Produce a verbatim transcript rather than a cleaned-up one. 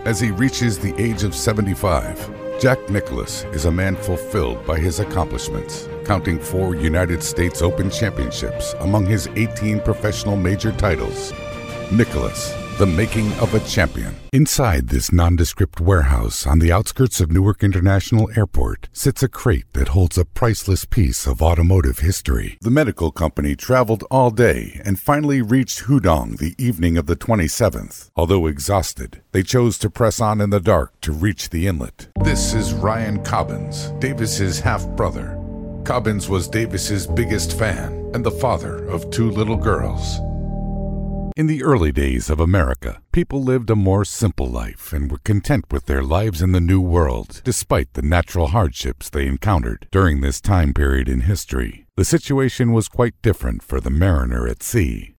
As he reaches the age of seventy-five, Jack Nicklaus is a man fulfilled by his accomplishments, counting four United States Open championships among his eighteen professional major titles. Nicklaus, the making of a champion. Inside this nondescript warehouse on the outskirts of Newark International Airport sits a crate that holds a priceless piece of automotive history. The medical company traveled all day and finally reached Hudong the evening of the twenty-seventh. Although exhausted, they chose to press on in the dark to reach the inlet. This is Ryan Cobbins, Davis's half-brother. Cobbins was Davis's biggest fan and the father of two little girls. In the early days of America, people lived a more simple life and were content with their lives in the New World, despite the natural hardships they encountered during this time period in history. The situation was quite different for the mariner at sea.